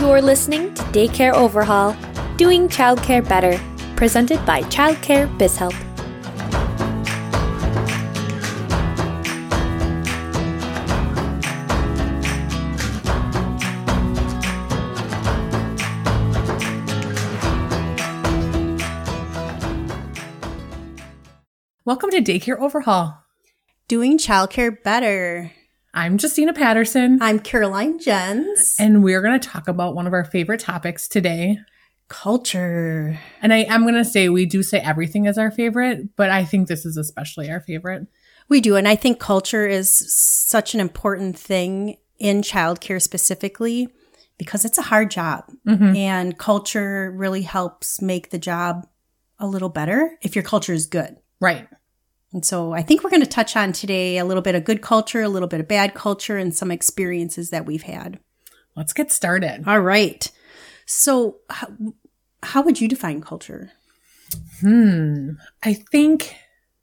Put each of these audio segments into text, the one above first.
You're listening to Daycare Overhaul, Doing Childcare Better, presented by Childcare BizHelp. Welcome to Daycare Overhaul. Doing Childcare Better. I'm Justina Patterson. I'm Caroline Jens. And we're going to talk about one of our favorite topics today. Culture. And I am going to say we do say everything is our favorite, but I think this is especially our favorite. We do. And I think culture is such an important thing in childcare specifically because it's a hard job. Mm-hmm. And culture really helps make the job a little better if your culture is good. Right. And so I think we're going to touch on today a little bit of good culture, a little bit of bad culture, and some experiences that we've had. Let's get started. All right. So how would you define culture? I think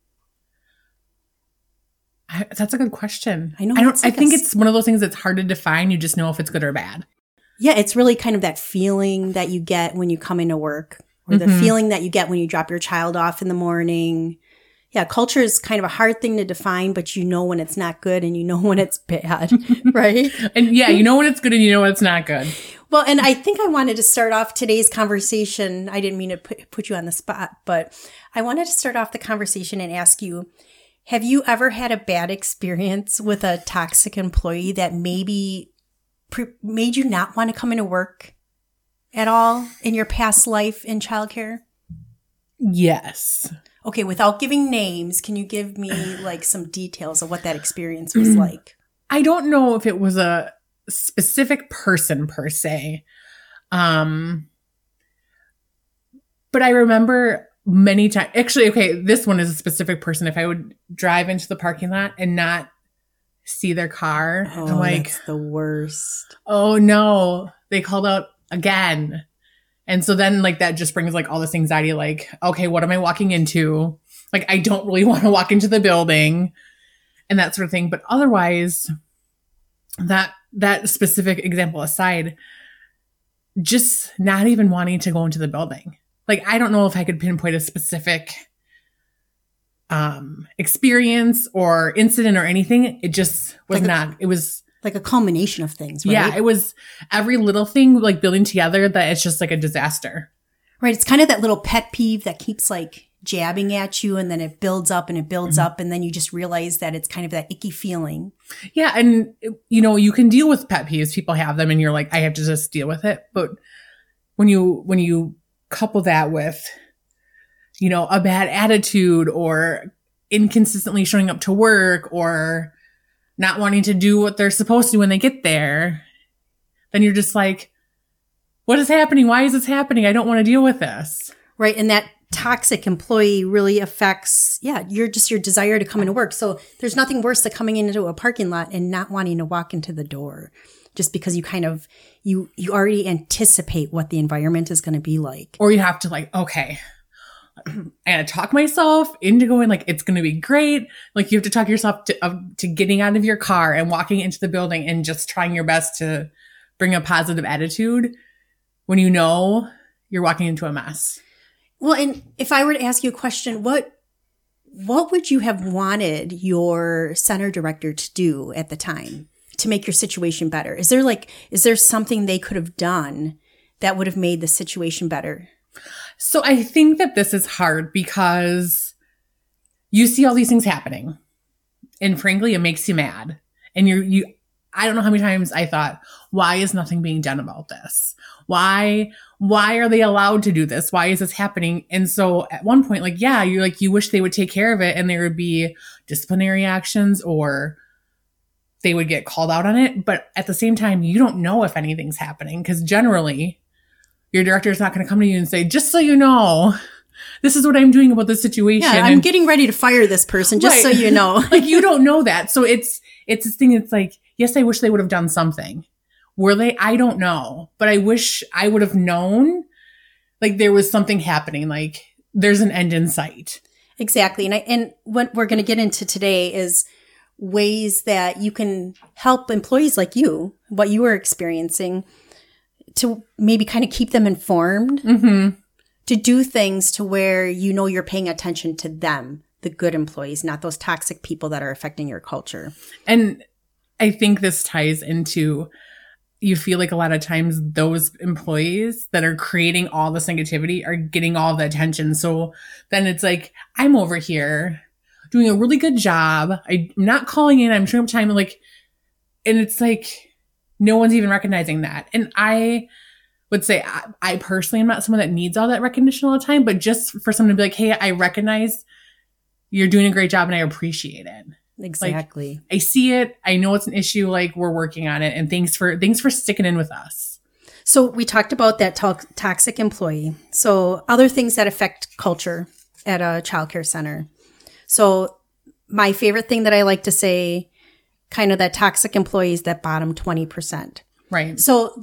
that's a good question. I know. I think it's one of those things that's hard to define. You just know if it's good or bad. Yeah, it's really kind of that feeling that you get when you come into work or the feeling that you get when you drop your child off in the morning. Yeah, culture is kind of a hard thing to define, but you know when it's not good and you know when it's bad, right? And yeah, you know when it's good and you know when it's not good. Well, and I think I wanted to start off today's conversation. I didn't mean to put you on the spot, but I wanted to start off the conversation and ask you, have you ever had a bad experience with a toxic employee that maybe made you not want to come into work at all in your past life in childcare? Yes. Okay, without giving names, can you give me like some details of what that experience was like? I don't know if it was a specific person per se. But I remember many times, actually, okay, this one is a specific person. If I would drive into the parking lot and not see their car, I'm like, that's the worst. Oh no, they called out again. And so then like that just brings like all this anxiety, like, okay, what am I walking into? Like, I don't really want to walk into the building and that sort of thing. But otherwise, that specific example aside, just not even wanting to go into the building. Like, I don't know if I could pinpoint a specific experience or incident or anything. It just was it was like a culmination of things, right? Yeah, it was every little thing like building together that it's just like a disaster. Right. It's kind of that little pet peeve that keeps like jabbing at you and then it builds up and it builds up and then you just realize that it's kind of that icky feeling. Yeah. And, you know, you can deal with pet peeves. People have them and you're like, I have to just deal with it. But when you couple that with, you know, a bad attitude or inconsistently showing up to work or not wanting to do what they're supposed to when they get there, then you're just like, what is happening? Why is this happening? I don't want to deal with this. Right. And that toxic employee really affects, your desire to come into work. So there's nothing worse than coming into a parking lot and not wanting to walk into the door just because you kind of, you already anticipate what the environment is going to be like. Or you have to like, okay, I gotta talk myself into going like, it's going to be great. Like you have to talk yourself to getting out of your car and walking into the building and just trying your best to bring a positive attitude when you know you're walking into a mess. Well, and if I were to ask you a question, what would you have wanted your center director to do at the time to make your situation better? Is there something they could have done that would have made the situation better? So I think that this is hard because you see all these things happening and frankly, it makes you mad. And I don't know how many times I thought, why is nothing being done about this? Why are they allowed to do this? Why is this happening? And so at one point, like, yeah, you're like, you wish they would take care of it and there would be disciplinary actions or they would get called out on it. But at the same time, you don't know if anything's happening because generally your director is not going to come to you and say, just so you know, this is what I'm doing about this situation. Yeah, I'm getting ready to fire this person, just so you know. Like, you don't know that. So it's this thing. It's like, yes, I wish they would have done something. Were they? I don't know. But I wish I would have known, like, there was something happening. Like, there's an end in sight. Exactly. And what we're going to get into today is ways that you can help employees like you, what you were experiencing, to maybe kind of keep them informed, to do things to where you know you're paying attention to them, the good employees, not those toxic people that are affecting your culture. And I think this ties into, you feel like a lot of times those employees that are creating all this negativity are getting all the attention. So then it's like, I'm over here doing a really good job. I'm not calling in. I'm showing up time. Like, and it's like, no one's even recognizing that. And I would say I personally am not someone that needs all that recognition all the time, but just for someone to be like, hey, I recognize you're doing a great job and I appreciate it. Exactly. Like, I see it. I know it's an issue. Like, we're working on it. And thanks for sticking in with us. So we talked about that toxic employee. So other things that affect culture at a childcare center. So my favorite thing that I like to say, kind of that toxic employees, that bottom 20%. Right. So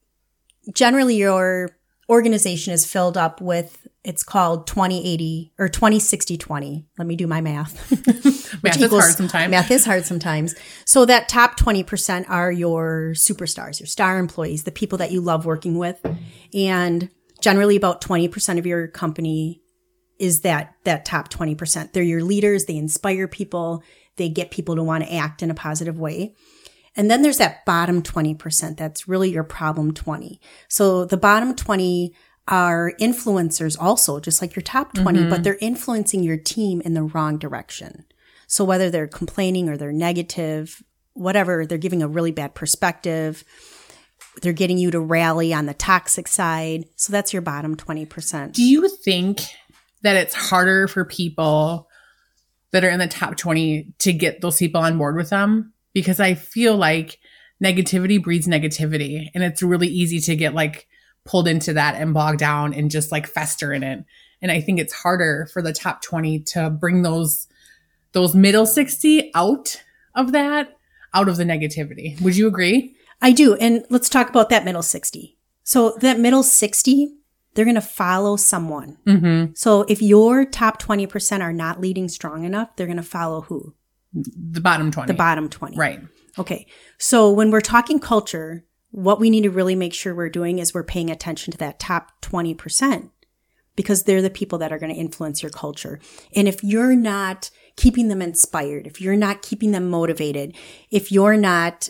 generally your organization is filled up with, it's called 20-80 or 20-60-20. Let me do my math. Math is hard sometimes. Math is hard sometimes. So that top 20% are your superstars, your star employees, the people that you love working with. And generally about 20% of your company is that top 20%. They're your leaders. They inspire people. They get people to want to act in a positive way. And then there's that bottom 20%. That's really your problem 20. So the bottom 20 are influencers also, just like your top 20, but they're influencing your team in the wrong direction. So whether they're complaining or they're negative, whatever, they're giving a really bad perspective. They're getting you to rally on the toxic side. So that's your bottom 20%. Do you think that it's harder for people that are in the top 20 to get those people on board with them? Because I feel like negativity breeds negativity, and it's really easy to get like pulled into that and bogged down and just like fester in it. And I think it's harder for the top 20 to bring those middle 60 out of the negativity. Would you agree? I do. And let's talk about that middle 60. So that middle 60, they're going to follow someone. So if your top 20% are not leading strong enough, they're going to follow who? The bottom 20. The bottom 20. Right. Okay. So when we're talking culture, what we need to really make sure we're doing is we're paying attention to that top 20%, because they're the people that are going to influence your culture. And if you're not keeping them inspired, if you're not keeping them motivated, if they're not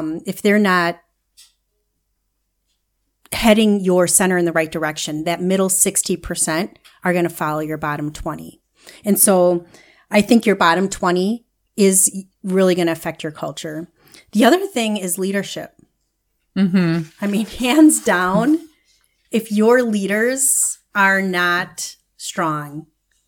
heading your center in the right direction, that middle 60% are going to follow your bottom 20. And so I think your bottom 20 is really going to affect your culture. The other thing is leadership. I mean, hands down, if your leaders are not strong,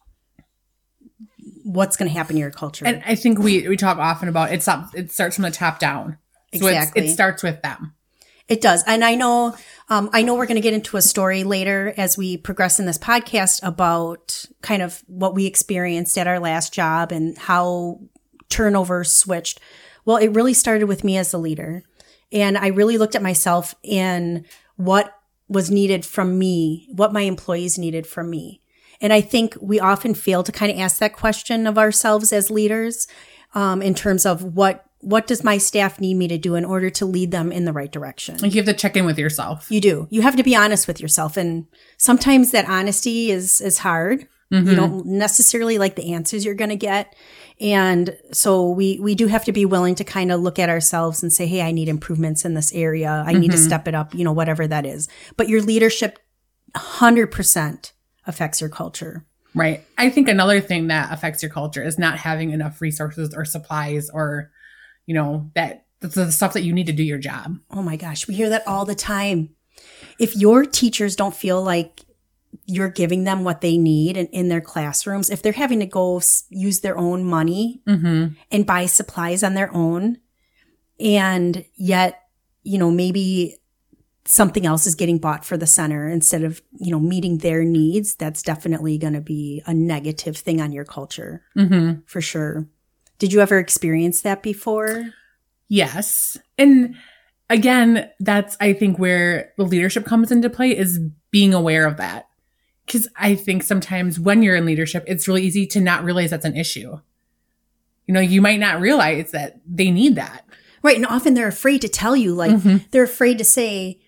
what's going to happen to your culture? And I think we talk often about it starts from the top down. So Exactly. It starts with them. It does. And I know we're going to get into a story later as we progress in this podcast about kind of what we experienced at our last job and how turnover switched. Well, it really started with me as a leader. And I really looked at myself and what was needed from me, what my employees needed from me. And I think we often fail to kind of ask that question of ourselves as leaders, in terms of what does my staff need me to do in order to lead them in the right direction? Like, you have to check in with yourself. You do. You have to be honest with yourself. And sometimes that honesty is hard. You don't necessarily like the answers you're going to get. And so we do have to be willing to kind of look at ourselves and say, hey, I need improvements in this area. I need to step it up, whatever that is. But your leadership 100% affects your culture. Right. I think another thing that affects your culture is not having enough resources or supplies or, that's the stuff that you need to do your job. Oh my gosh. We hear that all the time. If your teachers don't feel like you're giving them what they need in their classrooms, if they're having to go use their own money and buy supplies on their own, and yet, maybe something else is getting bought for the center instead of, meeting their needs, that's definitely going to be a negative thing on your culture for sure. Did you ever experience that before? Yes. And again, that's, I think, where the leadership comes into play, is being aware of that. Because I think sometimes when you're in leadership, it's really easy to not realize that's an issue. You might not realize that they need that. Right. And often they're afraid to tell you, they're afraid to say,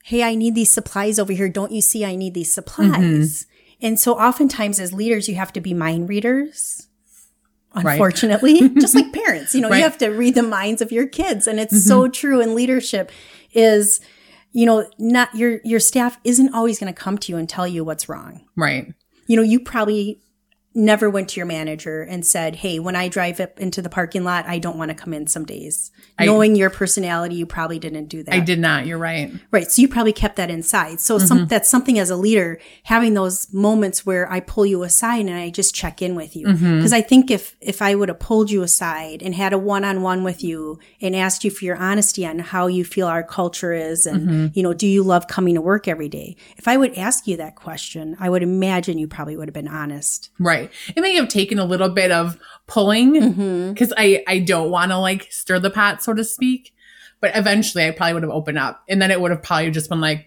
hey, I need these supplies over here. Don't you see I need these supplies? And so oftentimes as leaders, you have to be mind readers. Unfortunately, just like parents, you have to read the minds of your kids. And it's so true in leadership is, not your staff isn't always going to come to you and tell you what's wrong. Right. You probably never went to your manager and said, hey, when I drive up into the parking lot, I don't want to come in some days. Knowing your personality, you probably didn't do that. I did not. You're right. Right. So you probably kept that inside. So that's something as a leader, having those moments where I pull you aside and I just check in with you. Because I think if I would have pulled you aside and had a one-on-one with you and asked you for your honesty on how you feel our culture is and, do you love coming to work every day? If I would ask you that question, I would imagine you probably would have been honest. Right. It may have taken a little bit of pulling because I don't want to like stir the pot, so to speak. But eventually I probably would have opened up and then it would have probably just been like,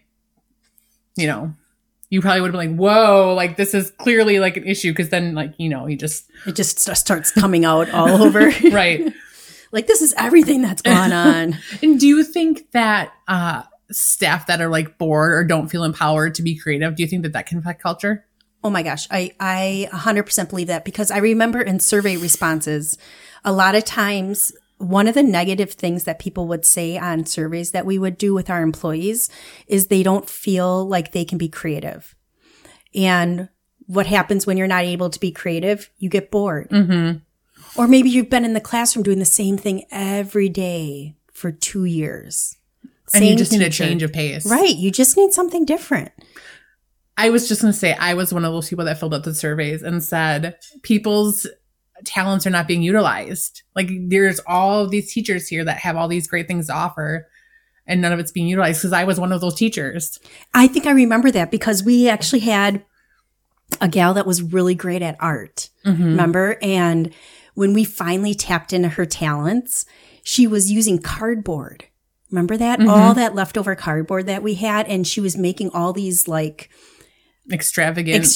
you probably would have been like, whoa, like this is clearly like an issue. Cause then like, it just starts coming out all over. Right. Like this is everything that's going on. And do you think that staff that are like bored or don't feel empowered to be creative, do you think that can affect culture? Oh my gosh, I 100% believe that because I remember in survey responses, a lot of times one of the negative things that people would say on surveys that we would do with our employees is they don't feel like they can be creative. And what happens when you're not able to be creative? You get bored. Or maybe you've been in the classroom doing the same thing every day for 2 years. And you just need a change of pace. Right. You just need something different. I was just going to say, I was one of those people that filled out the surveys and said people's talents are not being utilized. Like there's all of these teachers here that have all these great things to offer and none of it's being utilized because I was one of those teachers. I think I remember that because we actually had a gal that was really great at art, remember? And when we finally tapped into her talents, she was using cardboard. Remember that? All that leftover cardboard that we had. And she was making all these like extravagant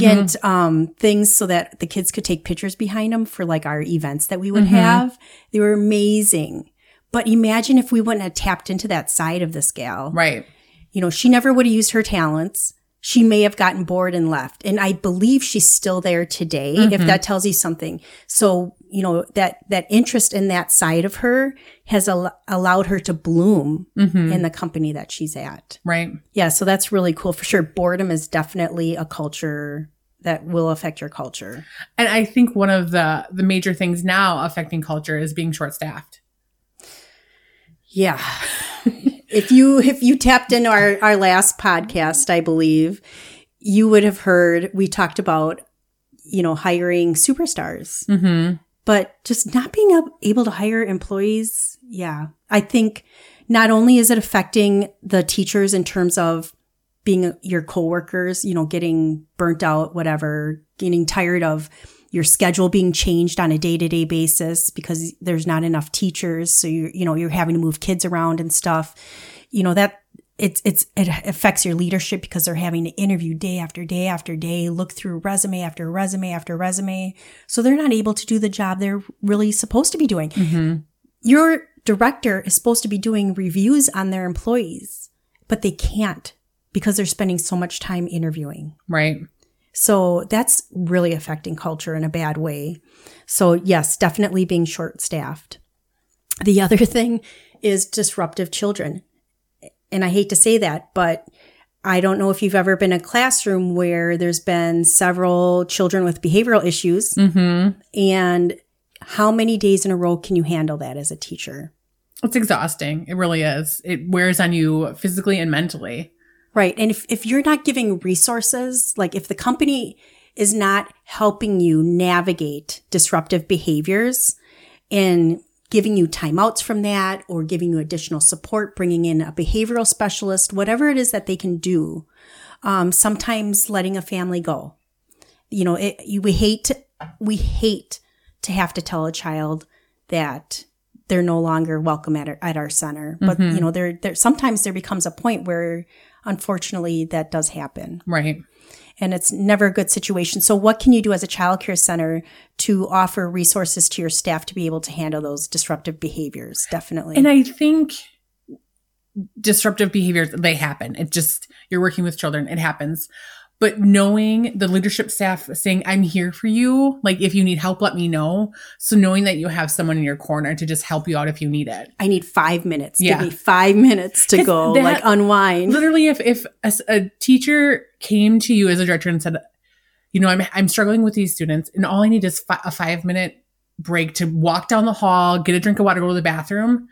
things so that the kids could take pictures behind them for like our events that we would have. They were amazing. But imagine if we wouldn't have tapped into that side of this gal. Right. She never would have used her talents. She may have gotten bored and left. And I believe she's still there today, if that tells you something. So, that interest in that side of her has allowed her to bloom in the company that she's at. Right. Yeah. So that's really cool for sure. Boredom is definitely a culture that will affect your culture. And I think one of the major things now affecting culture is being short-staffed. Yeah. If you tapped into our last podcast, I believe, you would have heard we talked about, hiring superstars. But just not being able to hire employees, yeah. I think not only is it affecting the teachers in terms of being your coworkers, getting burnt out, whatever, getting tired of your schedule being changed on a day-to-day basis because there's not enough teachers. So you're having to move kids around and stuff. That it affects your leadership because they're having to interview day after day after day, look through resume after resume after resume. So they're not able to do the job they're really supposed to be doing. Your director is supposed to be doing reviews on their employees, but they can't because they're spending so much time interviewing. Right. So that's really affecting culture in a bad way. So yes, definitely being short-staffed. The other thing is disruptive children. And I hate to say that, but I don't know if you've ever been in a classroom where there's been several children with behavioral issues. And how many days in a row can you handle that as a teacher? It's exhausting. It really is. It wears on you physically and mentally. Right. And if you're not giving resources, like if the company is not helping you navigate disruptive behaviors and giving you timeouts from that or giving you additional support, bringing in a behavioral specialist, whatever it is that they can do, sometimes letting a family go. We hate to have to tell a child that they're no longer welcome at our center. But, there sometimes there becomes a point where, unfortunately, that does happen. Right. And it's never a good situation. So what can you do as a child care center to offer resources to your staff to be able to handle those disruptive behaviors? Definitely. And I think disruptive behaviors, they happen. It just, you're working with children, it happens. But knowing the leadership staff saying, I'm here for you. Like, if you need help, let me know. So knowing that you have someone in your corner to just help you out if you need it. I need 5 minutes. Yeah. Give me 5 minutes to go, like, unwind. Literally, if a teacher came to you as a director and said, you know, I'm struggling with these students and all I need is a 5-minute break to walk down the hall, get a drink of water, go to the bathroom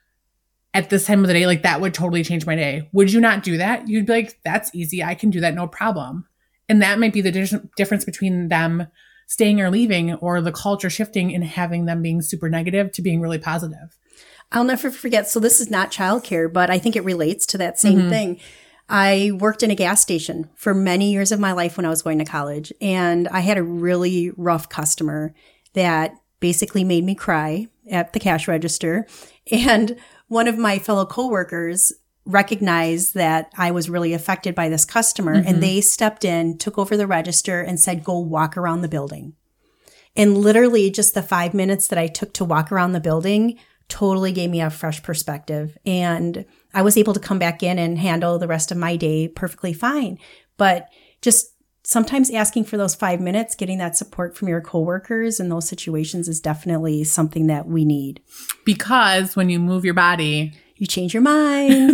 at this time of the day, like, that would totally change my day. Would you not do that? You'd be like, that's easy. I can do that. No problem. And that might be the difference between them staying or leaving, or the culture shifting and having them being super negative to being really positive. I'll never forget. So this is not childcare, but I think it relates to that same thing. I worked in a gas station for many years of my life when I was going to college. And I had a really rough customer that basically made me cry at the cash register. And one of my fellow coworkers recognized that I was really affected by this customer, and they stepped in, took over the register, and said, go walk around the building. And literally just the 5 minutes that I took to walk around the building totally gave me a fresh perspective. And I was able to come back in and handle the rest of my day perfectly fine. But just sometimes asking for those 5 minutes, getting that support from your coworkers in those situations is definitely something that we need. Because when you move your body, you change your mind.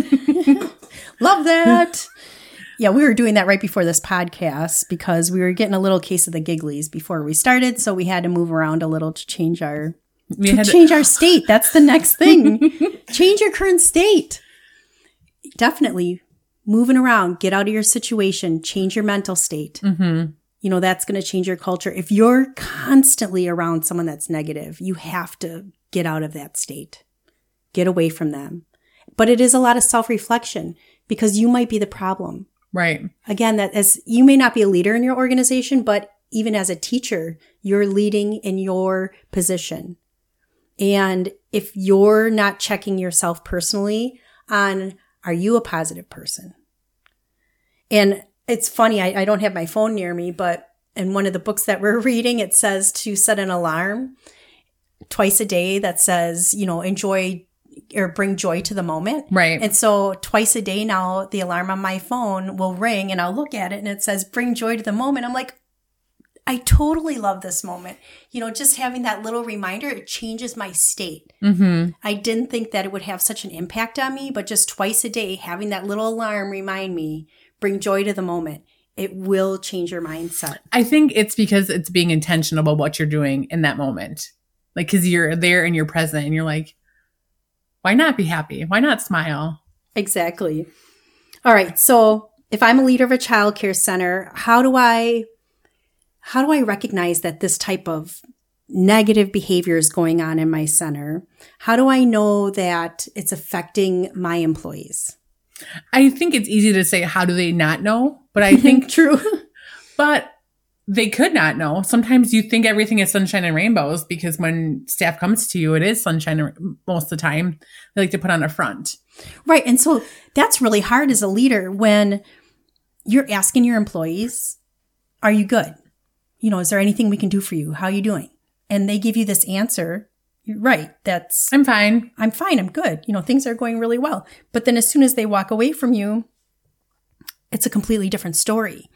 Love that. Yeah, we were doing that right before this podcast because we were getting a little case of the gigglies before we started. So we had to move around a little to change our state. That's the next thing. Change your current state. Definitely. Moving around, get out of your situation, change your mental state. You know, that's going to change your culture. If you're constantly around someone that's negative, you have to get out of that state. Get away from them. But it is a lot of self-reflection because you might be the problem. Right. Again, that as you may not be a leader in your organization, but even as a teacher, you're leading in your position. And if you're not checking yourself personally on, are you a positive person? And it's funny, I don't have my phone near me, but in one of the books that we're reading, it says to set an alarm twice a day that says, you know, enjoy or bring joy to the moment. Right. And so twice a day now, the alarm on my phone will ring and I'll look at it and it says, bring joy to the moment. I'm like, I totally love this moment. You know, just having that little reminder, it changes my state. I didn't think that it would have such an impact on me, but just twice a day, having that little alarm remind me, bring joy to the moment. It will change your mindset. I think it's because it's being intentional about what you're doing in that moment. Like, because you're there and you're present and you're like, why not be happy? Why not smile? Exactly. All right. So if I'm a leader of a childcare center, how do I recognize that this type of negative behavior is going on in my center? How do I know that it's affecting my employees? I think it's easy to say, how do they not know? But I think true. But they could not know. Sometimes you think everything is sunshine and rainbows because when staff comes to you, it is sunshine most of the time. They like to put on a front. Right. And so that's really hard as a leader when you're asking your employees, are you good? You know, is there anything we can do for you? How are you doing? And they give you this answer. You're right. I'm fine. I'm fine. I'm good. You know, things are going really well. But then as soon as they walk away from you, it's a completely different story.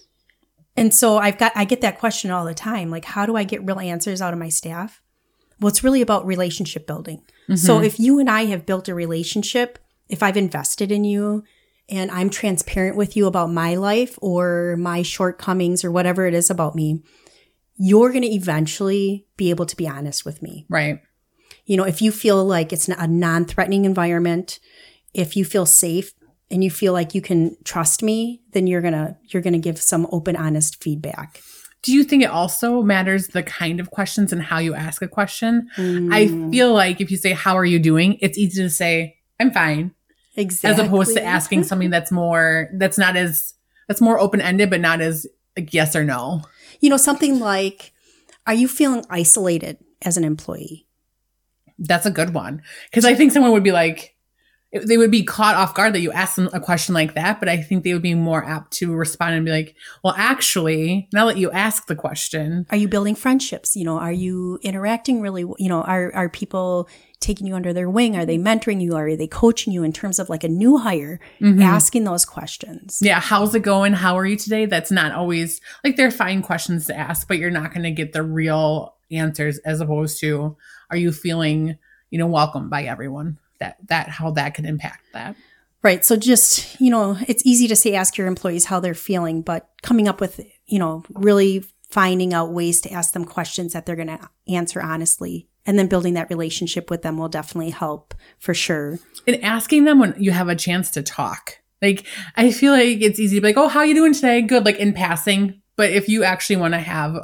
And so I get that question all the time. Like, how do I get real answers out of my staff? Well, it's really about relationship building. So if you and I have built a relationship, if I've invested in you and I'm transparent with you about my life or my shortcomings or whatever it is about me, you're going to eventually be able to be honest with me. Right. You know, if you feel like it's a non-threatening environment, if you feel safe and you feel like you can trust me, then you're going to give some open, honest feedback. Do you think it also matters the kind of questions and how you ask a question? I feel like if you say, how are you doing? It's easy to say, I'm fine. Exactly. As opposed to asking something that's more open-ended, but not as like yes or no. You know, something like, are you feeling isolated as an employee? That's a good one. Because I think someone would be like, they would be caught off guard that you asked them a question like that, but I think they would be more apt to respond and be like, well, actually, now that you ask the question. Are you building friendships? Are you interacting really, are people taking you under their wing? Are they mentoring you? Are they coaching you in terms of like a new hire, asking those questions? Yeah. How's it going? How are you today? That's not always like they're fine questions to ask, but you're not going to get the real answers as opposed to, are you feeling, welcomed by everyone? That how that could impact that. Right. So just, it's easy to say, ask your employees how they're feeling, but coming up with, really finding out ways to ask them questions that they're going to answer honestly, and then building that relationship with them will definitely help for sure. And asking them when you have a chance to talk. Like, I feel like it's easy to be like, oh, how are you doing today? Good. Like in passing. But if you actually want to have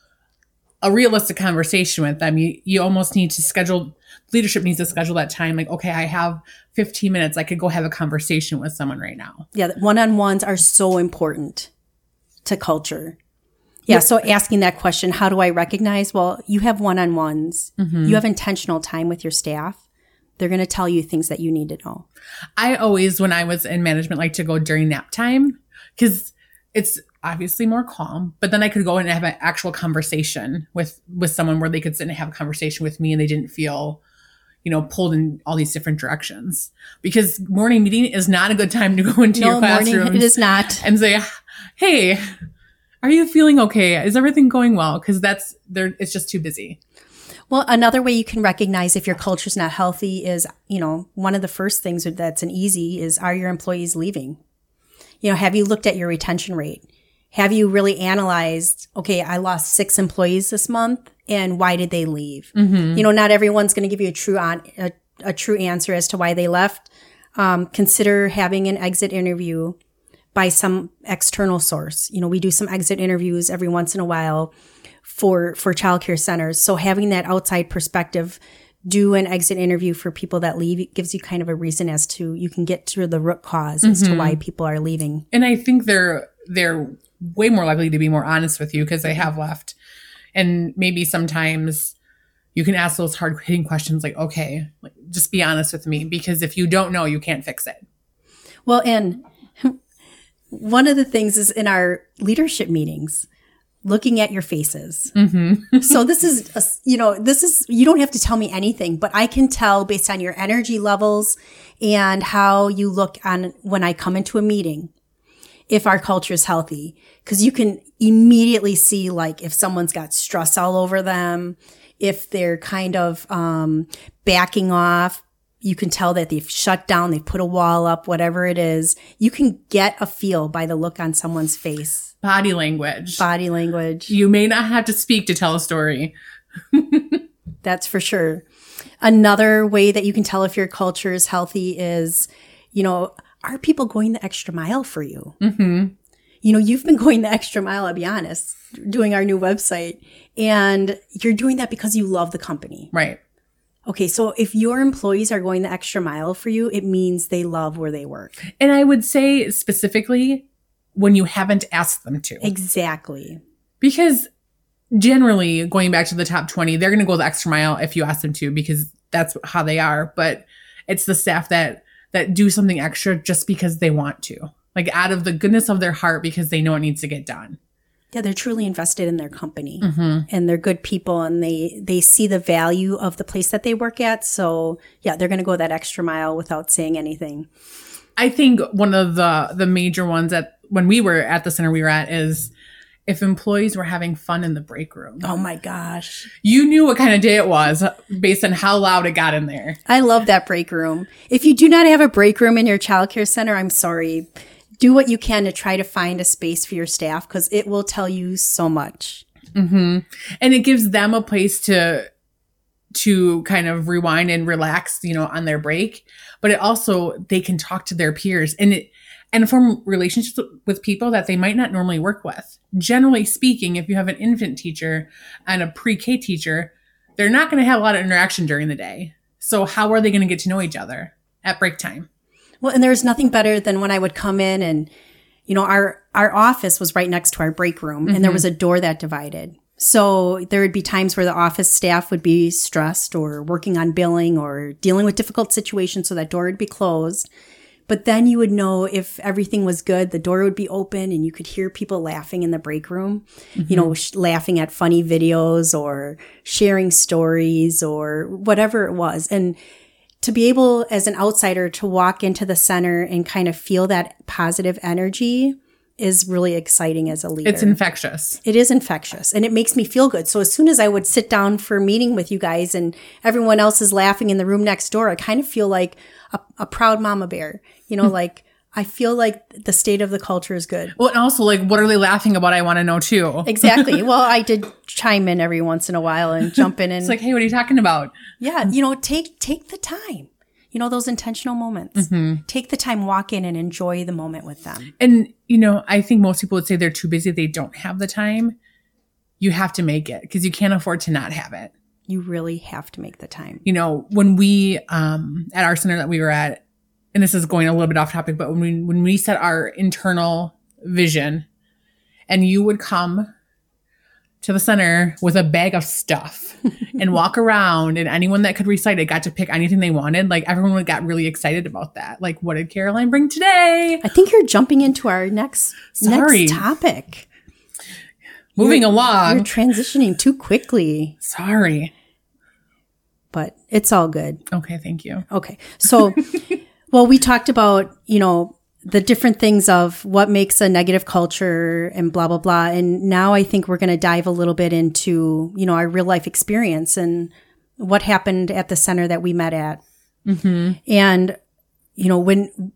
a realistic conversation with them, you almost need to leadership needs to schedule that time. Like, okay, I have 15 minutes. I could go have a conversation with someone right now. Yeah. One-on-ones are so important to culture. Yeah. So asking that question, how do I recognize? Well, you have one-on-ones. You have intentional time with your staff. They're going to tell you things that you need to know. I always, when I was in management, like to go during nap time because it's obviously more calm, but then I could go in and have an actual conversation with someone where they could sit and have a conversation with me and they didn't feel, pulled in all these different directions, because morning meeting is not a good time to go into your classroom. Morning, it is not. And say, hey, are you feeling okay? Is everything going well? Because it's just too busy. Well, another way you can recognize if your culture is not healthy is, one of the first things that's an easy is, are your employees leaving? Have you looked at your retention rate? Have you really analyzed, okay, I lost 6 employees this month, and why did they leave? Not everyone's going to give you a true answer as to why they left. Consider having an exit interview by some external source. We do some exit interviews every once in a while for childcare centers. So having that outside perspective, do an exit interview for people that leave. It gives you kind of a reason as to, you can get to the root cause as to why people are leaving. And I think they're way more likely to be more honest with you because they have left. And maybe sometimes you can ask those hard hitting questions like, okay, just be honest with me, because if you don't know, you can't fix it. Well, and one of the things is in our leadership meetings, looking at your faces. So this is, you don't have to tell me anything, but I can tell based on your energy levels and how you look when I come into a meeting, if our culture is healthy, because you can immediately see like if someone's got stress all over them, if they're kind of backing off. You can tell that they've shut down, they've put a wall up, whatever it is. You can get a feel by the look on someone's face. Body language. You may not have to speak to tell a story. That's for sure. Another way that you can tell if your culture is healthy is, are people going the extra mile for you? You've been going the extra mile, I'll be honest, doing our new website. And you're doing that because you love the company. Right. Okay, so if your employees are going the extra mile for you, it means they love where they work. And I would say specifically when you haven't asked them to. Exactly. Because generally, going back to the top 20, they're going to go the extra mile if you ask them to, because that's how they are. But it's the staff that do something extra just because they want to. Like out of the goodness of their heart, because they know it needs to get done. Yeah, they're truly invested in their company and they're good people, and they see the value of the place that they work at. So yeah, they're going to go that extra mile without saying anything. I think one of the major ones that when we were at the center we were at is if employees were having fun in the break room. Oh my gosh. You knew what kind of day it was based on how loud it got in there. I love that break room. If you do not have a break room in your childcare center, I'm sorry. Do what you can to try to find a space for your staff, because it will tell you so much. And it gives them a place to kind of rewind and relax, on their break. But it also, they can talk to their peers and form relationships with people that they might not normally work with. Generally speaking, if you have an infant teacher and a pre-K teacher, they're not going to have a lot of interaction during the day. So how are they going to get to know each other at break time? Well, and there's nothing better than when I would come in and, our office was right next to our break room and there was a door that divided. So there would be times where the office staff would be stressed or working on billing or dealing with difficult situations, so that door would be closed. But then you would know if everything was good, the door would be open and you could hear people laughing in the break room, you know, laughing at funny videos or sharing stories or whatever it was. And to be able as an outsider to walk into the center and kind of feel that positive energy is really exciting as a leader. It's infectious. It is infectious and it makes me feel good. So as soon as I would sit down for a meeting with you guys and everyone else is laughing in the room next door, I kind of feel like a proud mama bear, you know, like I feel like the state of the culture is good. Well, and also like, what are they laughing about? I want to know too. Exactly. Well, I did chime in every once in a while and jump in and It's like, hey, what are you talking about? yeah, you know, take the time. You know, those intentional moments. Take the time, walk in and enjoy the moment with them. And, you know, I think most people would say they're too busy. They don't have the time. You have to make it because you can't afford to not have it. You really have to make the time. You know, when we, at our center that we were at, and this is going a little bit off topic, but when we set our internal vision and you would come to the center with a bag of stuff and walk around, and anyone that could recite it got to pick anything they wanted. Like everyone got really excited about that. Like, what did Caroline bring today? I think you're jumping into our next topic. Moving along. You're transitioning too quickly. Sorry. But it's all good. Okay, thank you. Okay. So, well, we talked about, you know, the different things of what makes a negative culture and blah, blah, blah. And now I think we're going to dive a little bit into, you know, our real life experience and what happened at the center that we met at. And, you know,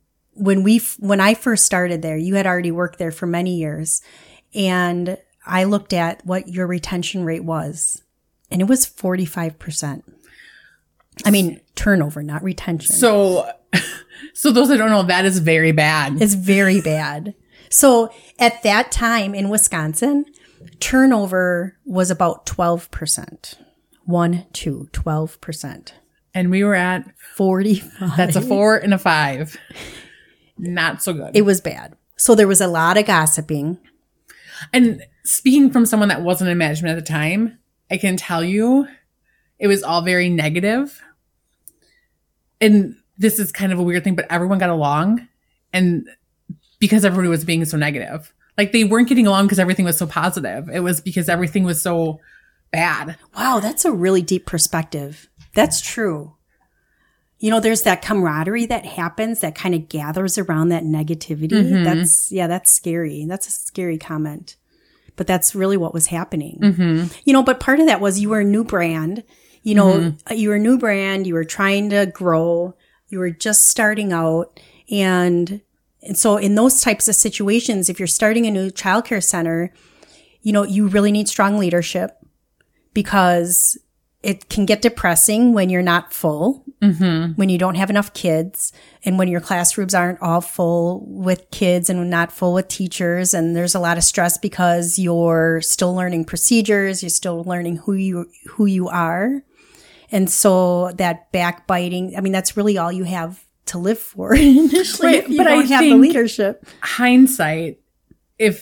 when I first started there, you had already worked there for many years. And I looked at what your retention rate was, and it was 45%. I mean, turnover, not retention. So those that don't know, that is very bad. It's very bad. So at that time in Wisconsin, turnover was about 12%. 12%. And we were at 45. That's a 4 and a 5. Not so good. It was bad. So there was a lot of gossiping. And speaking from someone that wasn't in management at the time, I can tell you it was all very negative. And this is kind of a weird thing, but everyone got along, and because everybody was being so negative. Like they weren't getting along because everything was so positive. It was because everything was so bad. Wow, that's a really deep perspective. That's true. You know, there's that camaraderie that happens that kind of gathers around that negativity. That's scary. That's a scary comment. But that's really what was happening. You know, but part of that was you were a new brand. You know, you were a new brand. You were trying to grow. You were just starting out. And so in those types of situations, if you're starting a new childcare center, you know, you really need strong leadership because it can get depressing when you're not full, when you don't have enough kids, and when your classrooms aren't all full with kids and not full with teachers. And there's a lot of stress because you're still learning procedures. You're still learning who you are. And so that backbiting, I mean, that's really all you have to live for initially. Right, if you but don't I have the think leadership. Hindsight, if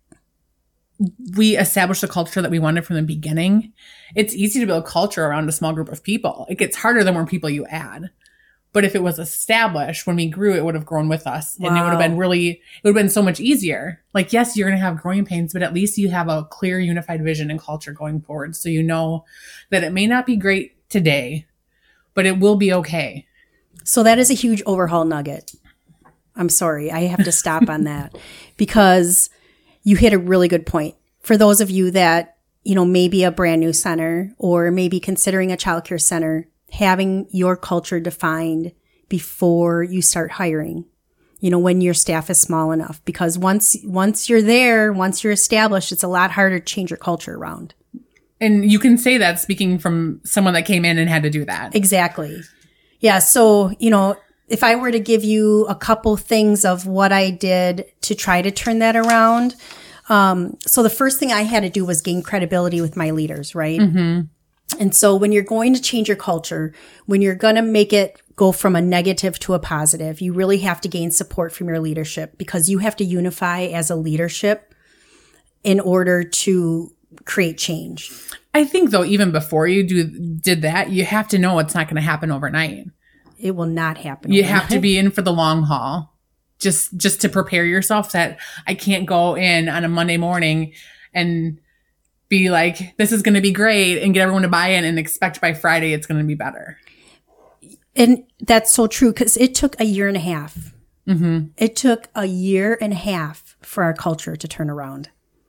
we established a culture that we wanted from the beginning, it's easy to build culture around a small group of people. It gets harder the more people you add. But if it was established, when we grew, it would have grown with us. And it would have been so much easier. Like, yes, you're going to have growing pains, but at least you have a clear, unified vision and culture going forward. So you know that it may not be great today, but it will be okay. So that is a huge overhaul nugget. I'm sorry. I have to stop on that because you hit a really good point. For those of you that, you know, maybe a brand new center or maybe considering a childcare center, having your culture defined before you start hiring, you know, when your staff is small enough, because once you're there, once you're established, it's a lot harder to change your culture around. And you can say that speaking from someone that came in and had to do that. Exactly. Yeah. So, you know, if I were to give you a couple things of what I did to try to turn that around. So the first thing I had to do was gain credibility with my leaders, right? And so when you're going to change your culture, when you're going to make it go from a negative to a positive, you really have to gain support from your leadership because you have to unify as a leadership in order to create change. I think though, even before you did that, you have to know it's not going to happen overnight. It will not happen. You have to be in for the long haul, just to prepare yourself that I can't go in on a Monday morning and be like, this is going to be great and get everyone to buy in and expect by Friday it's going to be better. And that's so true because it took a year and a half. Mm-hmm. It took a year and a half for our culture to turn around.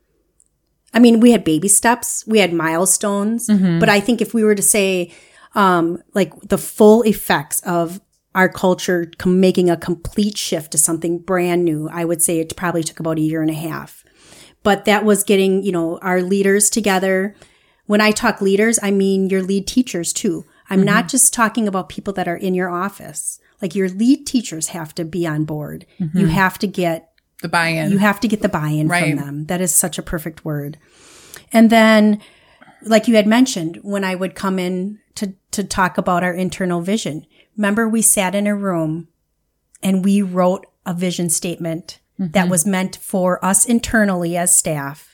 I mean, we had baby steps, we had milestones, but I think if we were to say, like the full effects of our culture making a complete shift to something brand new, I would say it probably took about a year and a half. But that was getting, our leaders together. When I talk leaders, I mean your lead teachers too. I'm not just talking about people that are in your office. Like your lead teachers have to be on board. You have to get the buy-in. You have to get the buy-in right. from them. That is such a perfect word. And then, like you had mentioned, when I would come in to talk about our internal vision, remember we sat in a room and we wrote a vision statement that was meant for us internally as staff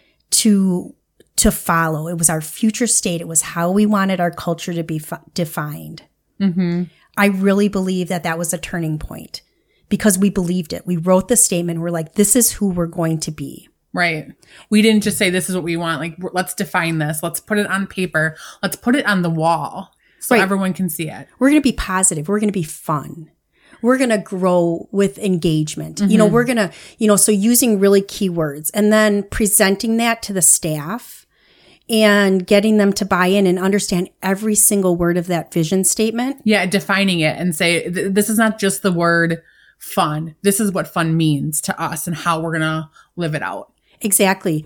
to follow. It was our future state. It was how we wanted our culture to be defined. I really believe that was a turning point because we believed it. We wrote the statement. We're like, this is who we're going to be. Right. We didn't just say this is what we want. Like, let's define this. Let's put it on paper. Let's put it on the wall so everyone can see it. We're going to be positive. We're going to be fun. We're going to grow with engagement. We're going to, so using really key words and then presenting that to the staff and getting them to buy in and understand every single word of that vision statement. Yeah. Defining it and say, this is not just the word fun. This is what fun means to us and how we're going to live it out. Exactly.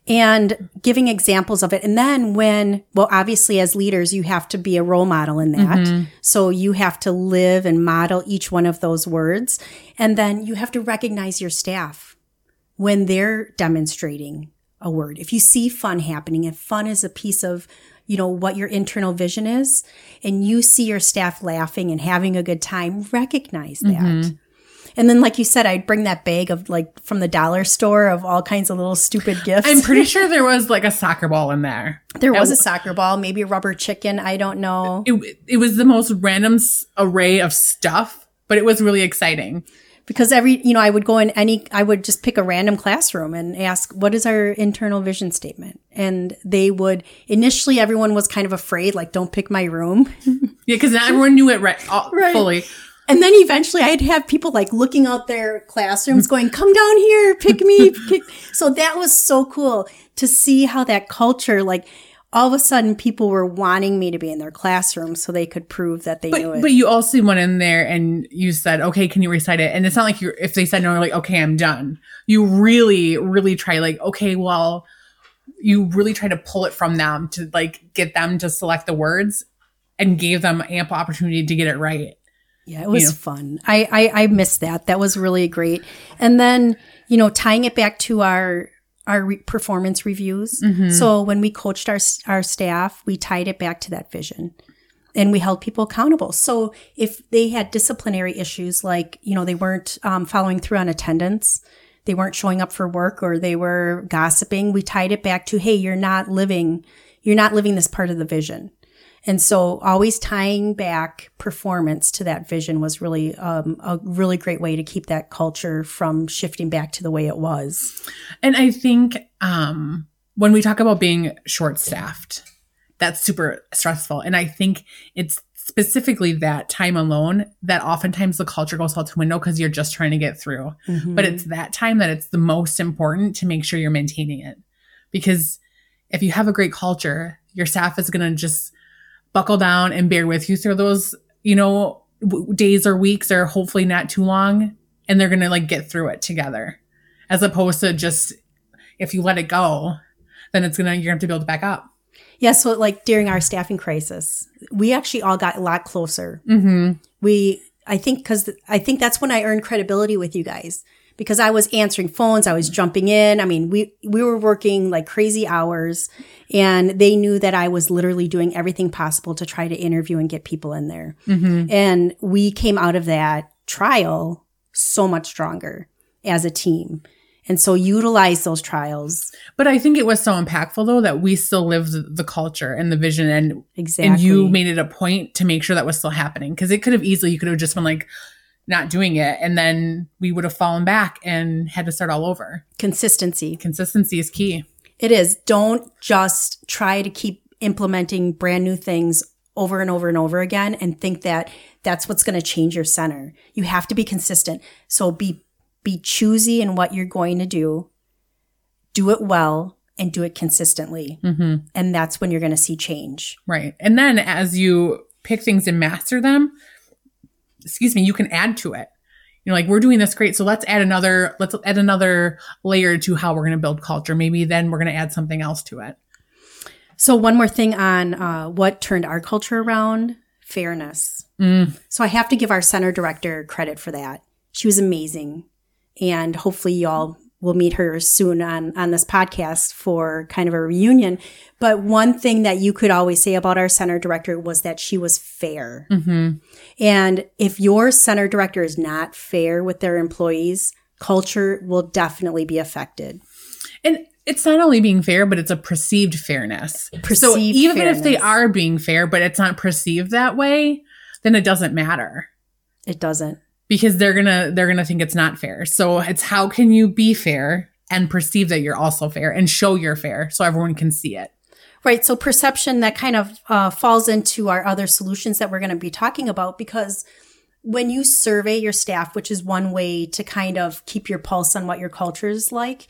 And giving examples of it. And then obviously as leaders, you have to be a role model in that. So you have to live and model each one of those words. And then you have to recognize your staff when they're demonstrating a word. If you see fun happening, if fun is a piece of, what your internal vision is, and you see your staff laughing and having a good time, recognize that. And then, like you said, I'd bring that bag of from the dollar store of all kinds of little stupid gifts. I'm pretty sure there was a soccer ball in there. There was a soccer ball, maybe a rubber chicken. I don't know. It was the most random array of stuff, but it was really exciting. Because I would go I would just pick a random classroom and ask, what is our internal vision statement? And they would, initially everyone was kind of afraid, don't pick my room. Yeah, because not everyone knew it fully. And then eventually I'd have people looking out their classrooms going, come down here, pick me. So that was so cool to see how that culture, all of a sudden people were wanting me to be in their classroom so they could prove that they knew it. But you also went in there and you said, okay, can you recite it? And it's not like if they said no, you're like, okay, I'm done. You really, really try okay, well, you really try to pull it from them to get them to select the words and gave them ample opportunity to get it right. Yeah, it was fun. I missed that. That was really great. And then, tying it back to our performance reviews. So when we coached our staff, we tied it back to that vision and we held people accountable. So if they had disciplinary issues, they weren't following through on attendance, they weren't showing up for work, or they were gossiping, we tied it back to, hey, you're not living this part of the vision. And so always tying back performance to that vision was really a really great way to keep that culture from shifting back to the way it was. And I think when we talk about being short-staffed, that's super stressful. And I think it's specifically that time alone that oftentimes the culture goes out the window because you're just trying to get through. But it's that time that it's the most important to make sure you're maintaining it. Because if you have a great culture, your staff is going to just buckle down and bear with you through those, days or weeks or hopefully not too long. And they're going to get through it together, as opposed to just, if you let it go, then you're going to have to build it back up. Yeah. So during our staffing crisis, we actually all got a lot closer. I think that's when I earned credibility with you guys, because I was answering phones. I was jumping in. I mean, we were working crazy hours, and they knew that I was literally doing everything possible to try to interview and get people in there. And we came out of that trial so much stronger as a team. And so utilize those trials. But I think it was so impactful, though, that we still lived the culture and the vision. And Exactly. And you made it a point to make sure that was still happening. Because it could have easily, you could have just been like, not doing it. And then we would have fallen back and had to start all over. Consistency. Consistency is key. It is. Don't just try to keep implementing brand new things over and over and over again and think that that's what's going to change your center. You have to be consistent. So be choosy in what you're going to do it well, and do it consistently. Mm-hmm. And that's when you're going to see change. Right. And then as you pick things and master them, you can add to it. You know, like, we're doing this great, so let's add another layer to how we're going to build culture. Maybe then we're going to add something else to it. So one more thing on what turned our culture around, fairness. So I have to give our center director credit for that. She was amazing. And hopefully y'all will meet her soon on this podcast for kind of a reunion. But one thing that you could always say about our center director was that she was fair. Mm-hmm. And if your center director is not fair with their employees, culture will definitely be affected. And it's not only being fair, but it's a perceived fairness. Perceived so even fairness. if they are being fair, but it's not perceived that way, then it doesn't matter. It doesn't. Because they're gonna think it's not fair. So it's, how can you be fair and perceive that you're also fair and show you're fair so everyone can see it? Right. So perception, that kind of falls into our other solutions that we're going to be talking about, because when you survey your staff, which is one way to kind of keep your pulse on what your culture is like,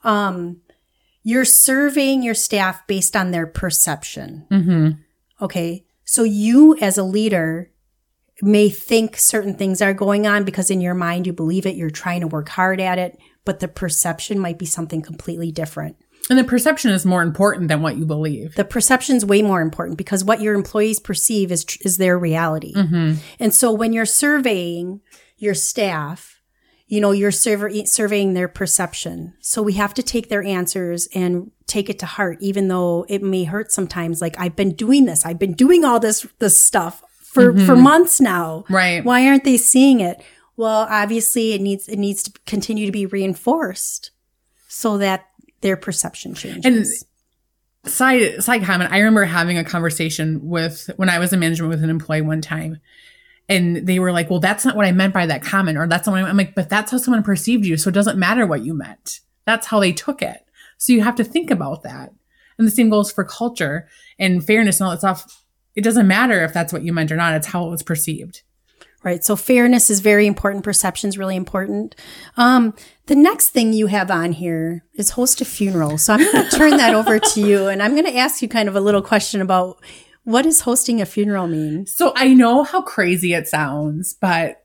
you're surveying your staff based on their perception. Mm-hmm. Okay. So you as a leader may think certain things are going on because in your mind you believe it, you're trying to work hard at it, but the perception might be something completely different. And the perception is more important than what you believe. The perception's way more important, because what your employees perceive is their reality. Mm-hmm. And so when you're surveying your staff, you know, you're surveying their perception. So we have to take their answers and take it to heart, even though it may hurt sometimes. Like, I've been doing this. I've been doing all this stuff for months now. Right. Why aren't they seeing it? Well, obviously it needs to continue to be reinforced so that their perception changes. And side comment, I remember having a conversation when I was in management with an employee one time, and they were like, well, that's not what I meant by that comment, or that's not what I'm like, but that's how someone perceived you. So it doesn't matter what you meant. That's how they took it. So you have to think about that. And the same goes for culture and fairness and all that stuff. It doesn't matter if that's what you meant or not. It's how it was perceived. Right. So fairness is very important. Perception is really important. The next thing you have on here is host a funeral. So I'm going to turn that over to you, and I'm going to ask you kind of a little question about, what does hosting a funeral mean? So I know how crazy it sounds, but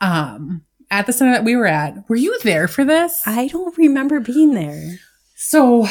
at the center that we were at, were you there for this? I don't remember being there. So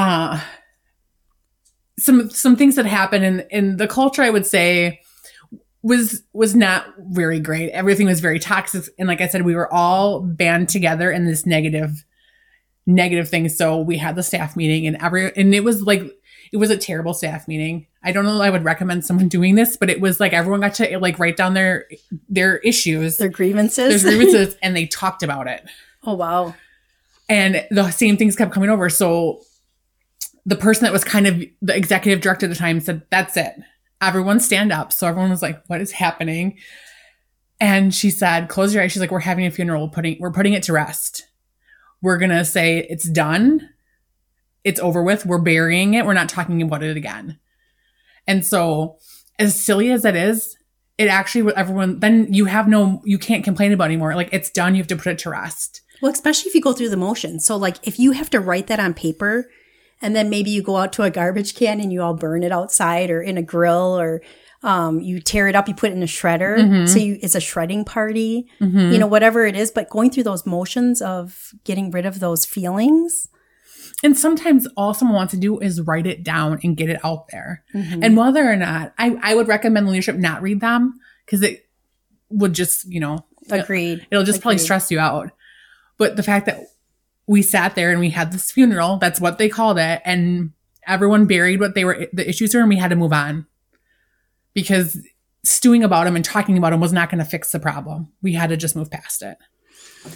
some things that happened in the culture, I would say, was not very great. Everything was very toxic. And like I said, we were all band together in this negative thing. So we had the staff meeting, and it was like, it was a terrible staff meeting. I don't know if I would recommend someone doing this, but it was like everyone got to like write down their issues, their grievances, and they talked about it. Oh, wow. And the same things kept coming over. So the person that was kind of the executive director at the time said, that's it. Everyone stand up. So everyone was like, what is happening? And she said, close your eyes. She's like, we're having a funeral. We're putting it to rest. We're going to say it's done. It's over with. We're burying it. We're not talking about it again. And so as silly as it is, it actually, everyone, then you can't complain about it anymore. Like, it's done. You have to put it to rest. Well, especially if you go through the motions. So like, if you have to write that on paper, and then maybe you go out to a garbage can and you all burn it outside or in a grill, or you tear it up, you put it in a shredder. Mm-hmm. So it's a shredding party, mm-hmm. you know, whatever it is. But going through those motions of getting rid of those feelings. And sometimes all someone wants to do is write it down and get it out there. Mm-hmm. And whether or not, I would recommend leadership not read them, because it would just, Agreed. It'll just probably stress you out. But the fact that we sat there and we had this funeral, that's what they called it, and everyone buried what the issues were, and we had to move on, because stewing about them and talking about them was not going to fix the problem. We had to just move past it.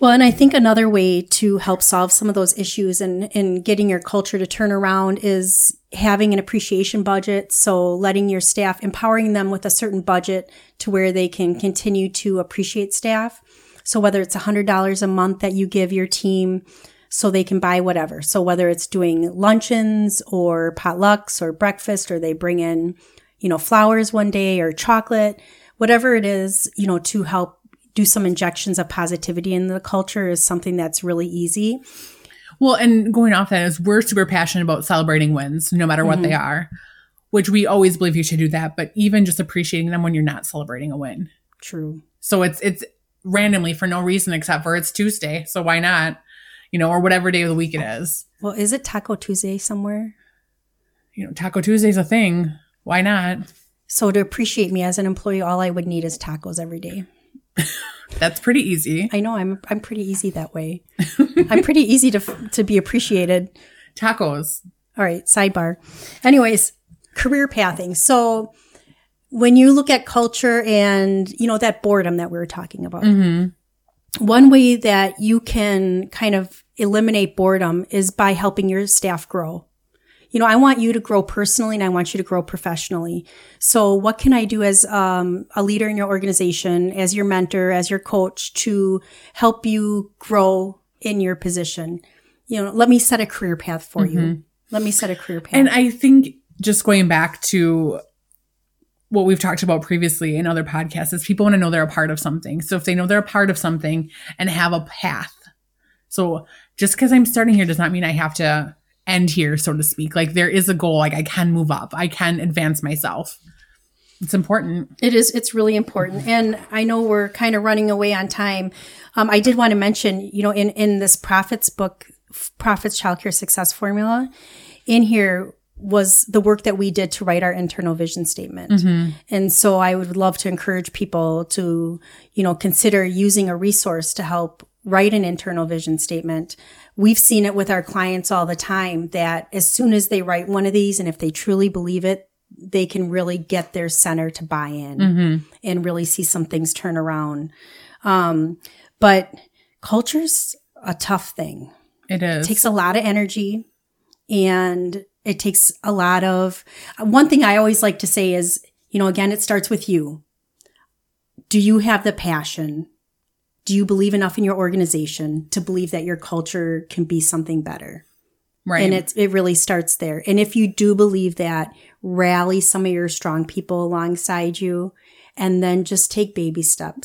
Well, and I think another way to help solve some of those issues and getting your culture to turn around is having an appreciation budget. So letting your staff, empowering them with a certain budget to where they can continue to appreciate staff. So whether it's $100 a month that you give your team so they can buy whatever. So whether it's doing luncheons or potlucks or breakfast, or they bring in, flowers one day or chocolate, whatever it is, to help do some injections of positivity in the culture is something that's really easy. Well, and going off that is we're super passionate about celebrating wins, no matter what they are, which we always believe you should do that. But even just appreciating them when you're not celebrating a win. True. So it's randomly for no reason except for it's Tuesday. So why not, or whatever day of the week it is. Well, is it Taco Tuesday somewhere? Taco Tuesday's a thing. Why not? So to appreciate me as an employee, all I would need is tacos every day. That's pretty easy. I know. I'm pretty easy that way. I'm pretty easy to be appreciated. Tacos. All right. Sidebar. Anyways, career pathing. So when you look at culture and, that boredom that we were talking about, one way that you can kind of eliminate boredom is by helping your staff grow. I want you to grow personally and I want you to grow professionally. So what can I do as a leader in your organization, as your mentor, as your coach to help you grow in your position? Let me set a career path for you. Let me set a career path. And I think just going back to what we've talked about previously in other podcasts is people want to know they're a part of something. So if they know they're a part of something and have a path. So just because I'm starting here does not mean I have to end here, so to speak. Like there is a goal. Like I can move up. I can advance myself. It's important. It is. It's really important. And I know we're kind of running away on time. I did want to mention, in this Profits book, Profits Childcare Success Formula, in here was the work that we did to write our internal vision statement. And so I would love to encourage people to, consider using a resource to help write an internal vision statement. We've seen it with our clients all the time that as soon as they write one of these, and if they truly believe it, they can really get their center to buy in and really see some things turn around. But culture's a tough thing. It is. It takes a lot of energy, and it takes a lot of, one thing I always like to say is, again, it starts with you. Do you have the passion? Do you believe enough in your organization to believe that your culture can be something better? Right. And it really starts there. And if you do believe that, rally some of your strong people alongside you and then just take baby steps.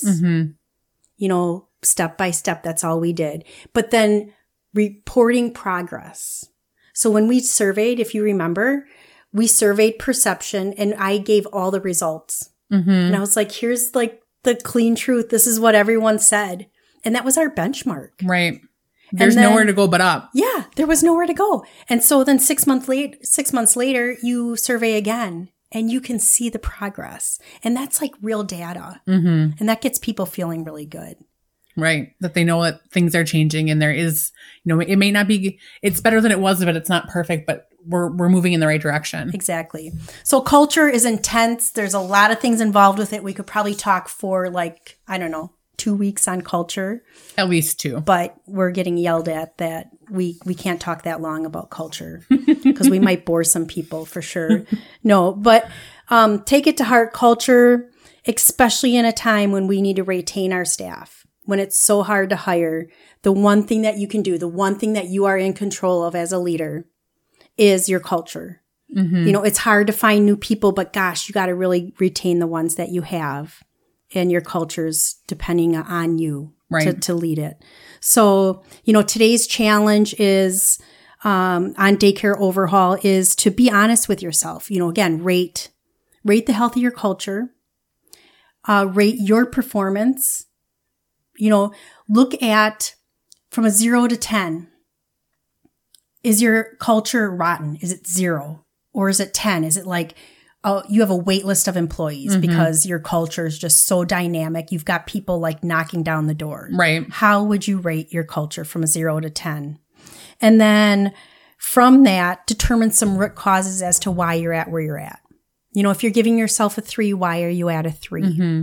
Step by step. That's all we did. But then reporting progress. So when we surveyed, if you remember, we surveyed perception and I gave all the results. And I was like, here's like the clean truth. This is what everyone said. And that was our benchmark. Right. There's nowhere to go but up. Yeah, there was nowhere to go. And so then 6 months later, you survey again and you can see the progress. And that's like real data. And that gets people feeling really good. Right. That they know that things are changing and there is, it may not be, it's better than it was, but it's not perfect, but we're moving in the right direction. Exactly. So culture is intense. There's a lot of things involved with it. We could probably talk for 2 weeks on culture. At least 2. But we're getting yelled at that we can't talk that long about culture because we might bore some people for sure. No, but take it to heart. Culture, especially in a time when we need to retain our staff, when it's so hard to hire, the one thing that you can do, the one thing that you are in control of as a leader is your culture. It's hard to find new people, but gosh, you got to really retain the ones that you have. And your culture's depending on you to lead it. So, today's challenge is on Daycare Overhaul is to be honest with yourself. Again, rate the health of your culture, rate your performance. Look at from a 0 to 10. Is your culture rotten? Is it 0? Or is it 10? Is it like, you have a wait list of employees because your culture is just so dynamic. You've got people like knocking down the door. Right. How would you rate your culture from a 0 to 10? And then from that, determine some root causes as to why you're at where you're at. If you're giving yourself a 3, why are you at a 3?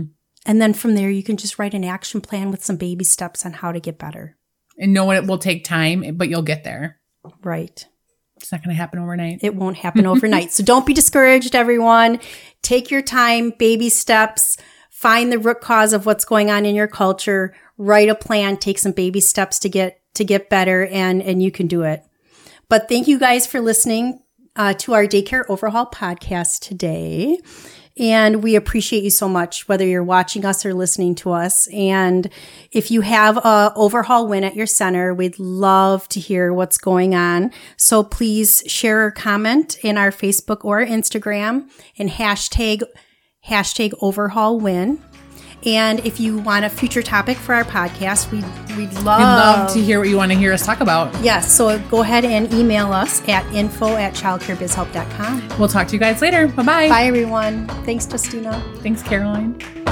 And then from there, you can just write an action plan with some baby steps on how to get better. And know it will take time, but you'll get there. Right. It's not going to happen overnight. It won't happen overnight. So don't be discouraged, everyone. Take your time, baby steps, find the root cause of what's going on in your culture, write a plan, take some baby steps to get better, and you can do it. But thank you guys for listening to our Daycare Overhaul podcast today. And we appreciate you so much, whether you're watching us or listening to us. And if you have a overhaul win at your center, we'd love to hear what's going on. So please share or comment in our Facebook or Instagram and hashtag overhaul win. And if you want a future topic for our podcast, we'd love to hear what you want to hear us talk about. Yes. So go ahead and email us at info@childcarebizhelp.com. We'll talk to you guys later. Bye-bye. Bye, everyone. Thanks, Justina. Thanks, Caroline.